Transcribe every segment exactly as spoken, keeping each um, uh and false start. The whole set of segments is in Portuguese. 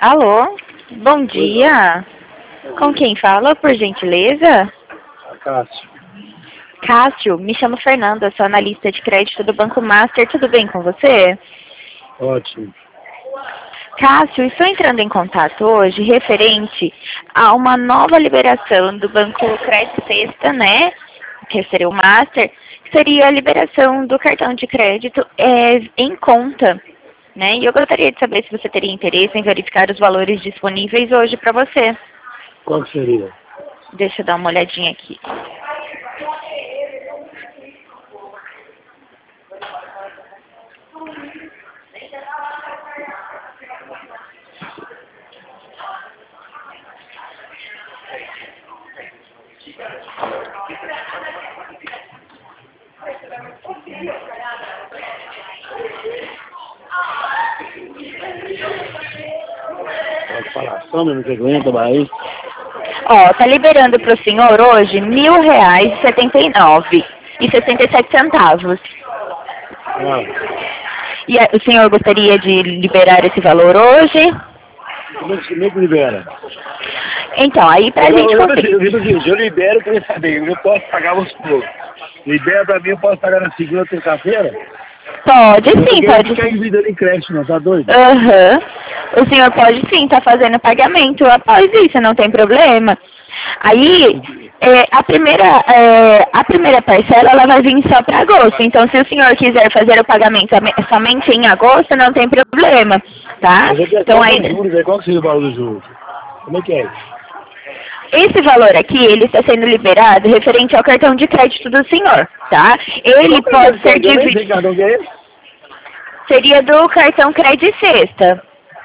Alô? Bom dia. Com quem fala, por gentileza? Cássio. Cássio, me chamo Fernanda, sou analista de crédito do Banco Master. Tudo bem com você? Ótimo. Cássio, estou entrando em contato hoje referente a uma nova liberação do Banco Crédito Sexta, né? Que seria o Master, que seria a liberação do cartão de crédito é, em conta, né? E eu gostaria de saber se você teria interesse em verificar os valores disponíveis hoje para você. Qual que seria? Deixa eu dar uma olhadinha aqui. Pode falar. Só não que aguenta, mas... Ó, tá liberando para o senhor hoje mil reais e setenta e nove e sessenta e sete centavos. Ah, E a- o senhor gostaria de liberar esse valor hoje? como é que como é que libera? Então, aí pra Eu, gente eu, eu, conseguir... eu, digo o seguinte, eu libero para eu saber, eu posso pagar os poucos. Libera para mim, eu posso pagar na segunda ou terça-feira? Pode Eu não sim, quero pode ficar sim. envolvido em crédito, não, tá doido? Aham. O senhor pode sim estar fazendo pagamento após isso, não tem problema. Aí, é, a, primeira, é, a primeira parcela ela vai vir só para agosto. Então, se o senhor quiser fazer o pagamento ame- somente em agosto, não tem problema, tá? Mas eu quero Então, só aí, os juros, né? Qual que seria o valor dos juros? Como é que é? esse valor aqui, ele está sendo liberado referente ao cartão de crédito do senhor, tá? Ele pode ser Eu nem sei dividido... cartão que é esse. Seria do cartão Crédito Sexta.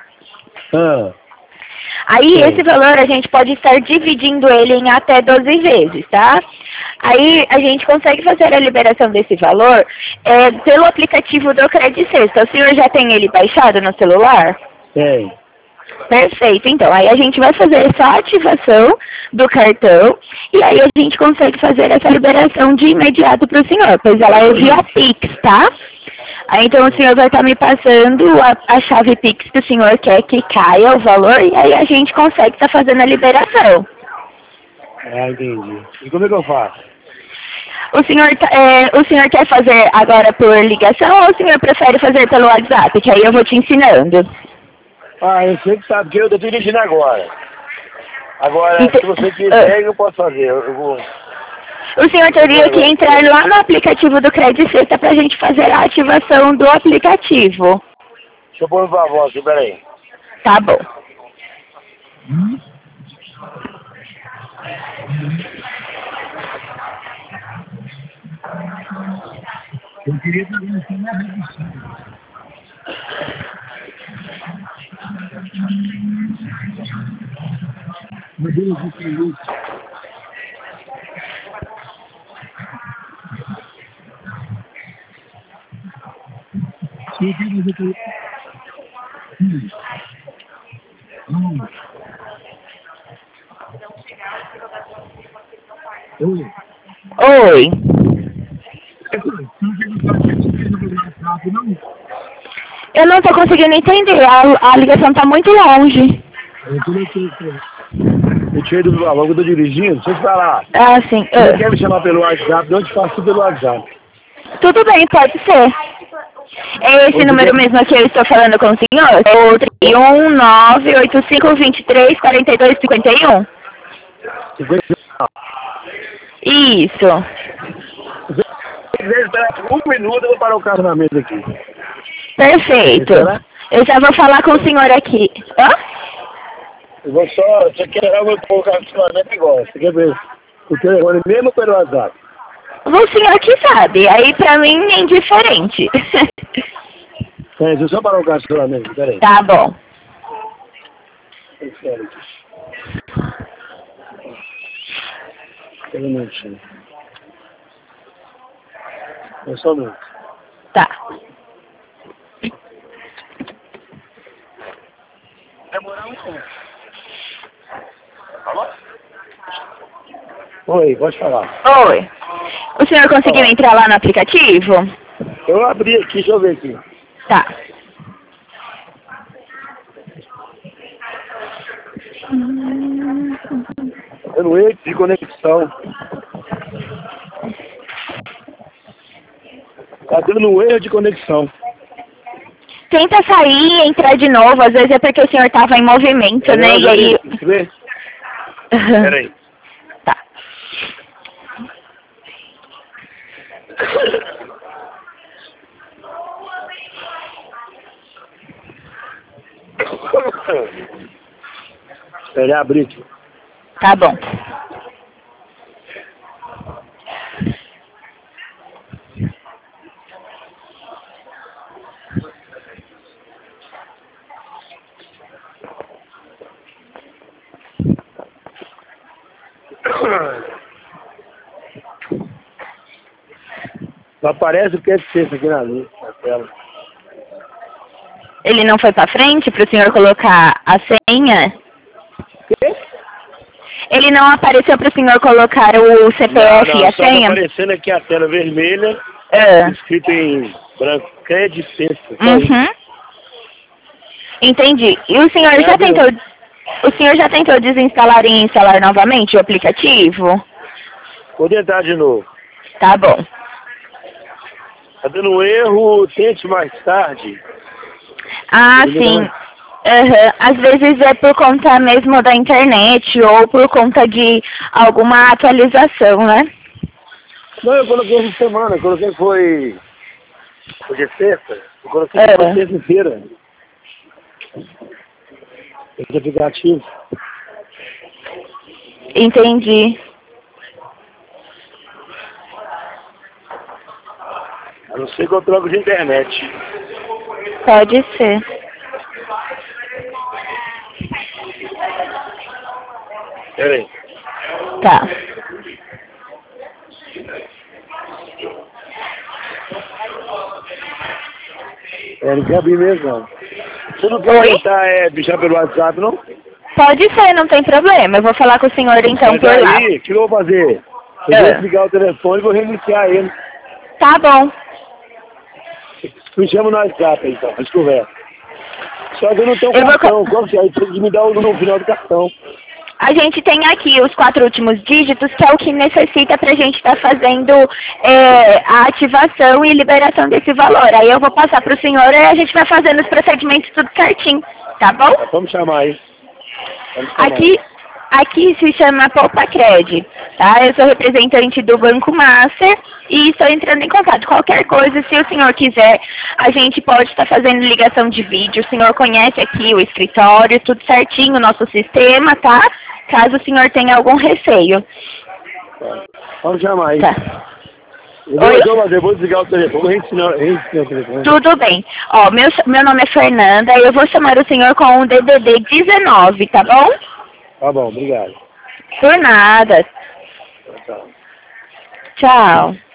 Ah, Aí, sim. esse valor a gente pode estar dividindo ele em até doze vezes, tá? Aí, a gente consegue fazer a liberação desse valor é, pelo aplicativo do Crédito Sexta. O senhor já tem ele baixado no celular? Tem. Perfeito. Então, aí a gente vai fazer essa ativação do cartão e aí a gente consegue fazer essa liberação de imediato para o senhor, pois ela é via Pix, tá? Aí, então, o senhor vai estar me passando a, a chave Pix que o senhor quer que caia o valor e aí a gente consegue estar fazendo a liberação. Ah, entendi. E como é que eu faço? O senhor, tá- é, o senhor quer fazer agora por ligação ou o senhor prefere fazer pelo WhatsApp? Que aí eu vou te ensinando. Ah, eu sei que sabe que eu tô dirigindo agora. Agora, Ente- se você quiser, eu posso fazer. Eu, eu vou... O senhor teria que entrar lá no aplicativo do Crédito Sexta para a gente fazer a ativação do aplicativo. Deixa eu pôr no voz aqui, peraí. Tá bom. Eu queria fazer assim na redução. Mas eu não sei isso. Se eu quero fazer por... Hum. Hum. Oi. Oi. Eu não estou conseguindo entender. A, a ligação está muito longe. Eu tirei do valor que eu tô dirigindo, deixa eu te falar. Ah, sim. Se você Ah. quer me chamar pelo WhatsApp, eu te faço tudo pelo WhatsApp. Tudo bem, pode ser. É esse Ou número você mesmo que eu estou falando com o senhor? É o trinta e um, nove oito cinco, vinte e três, quarenta e dois, cinquenta e um? quer... Isso. Se quiser esperar um minuto, eu vou parar o carro na mesa aqui. Perfeito. Será? Eu já vou falar com o senhor aqui. Hã? Eu vou só, você quer eu vou pôr o carro no agora. Você quer ver o telefone mesmo pelo WhatsApp? O senhor que sabe. Aí pra mim é indiferente. É, deixa eu só parar o carro na mesa, peraí. Tá bom. Espera aqui. Espera um minutinho. É só um minuto. Tá. Demorar um pouco. Alô? Oi, pode falar. Oi. O senhor conseguiu entrar lá no aplicativo? Eu abri aqui, deixa eu ver aqui. Tá. Tá dando erro de conexão. Tá dando um erro de conexão. Tenta sair e entrar de novo. Às vezes é porque o senhor estava em movimento, É, né? E aí... Deixa eu ver. Peraí. Tá. Ele abrir aqui. Tá bom. Não aparece o que é de sexta aqui na luz, na tela. Ele não foi pra frente para o senhor colocar a senha? Quê? Ele não apareceu para o senhor colocar o C P F Não, não, e a só senha? tá aparecendo aqui a tela vermelha, Ah. escrito em branco, que é de sexta. Uhum. Entendi. E o senhor É, já viu? tentou... O senhor já tentou desinstalar e instalar novamente o aplicativo? Vou tentar de novo. Tá bom. Tá dando um erro, tente mais tarde. Ah, Ele sim. não- Aham. Às vezes é por conta mesmo da internet ou por conta de alguma atualização, né? Não, eu coloquei essa semana, eu coloquei foi... Hoje é sexta? Eu coloquei É. foi sexta-feira. Esse aplicativo. Entendi. A não ser que eu troco de internet. Pode ser. Pera aí. Tá. É, não quer abrir mesmo, não. Você não quer Oi? tentar é, bichar pelo WhatsApp, não? Pode ser, não tem problema. Eu vou falar com o senhor então Mas por lá. aí, o que eu vou fazer? Eu É. vou desligar o telefone e vou reiniciar ele. Tá bom. Me chama no WhatsApp aí, então, a gente conversa. Só que eu não tenho Eu vou cartão. Qual que é? Aí precisa de me dar o no final do cartão. A gente tem aqui os quatro últimos dígitos, que é o que necessita para a gente estar fazendo é, a ativação e liberação desse valor. Aí eu vou passar para o senhor e a gente vai fazendo os procedimentos tudo certinho, tá bom? Tá, vamos chamar aí. Vamos chamar Aqui, aqui se chama Poupa Cred, tá? Eu sou representante do Banco Master e estou entrando em contato. Qualquer coisa, se o senhor quiser, a gente pode estar fazendo ligação de vídeo. O senhor conhece aqui o escritório, tudo certinho, o nosso sistema, tá? Caso o senhor tenha algum receio. Tá. Vamos chamar aí. Tá. Eu vou, Oi? eu vou, eu vou desligar o telefone. Vou reensinar, reensinar o telefone. Tudo bem. Ó, meu, meu nome é Fernanda e eu vou chamar o senhor com o D D D dezenove, tá bom? Tá bom, obrigado. Por nada. Tchau. Tchau.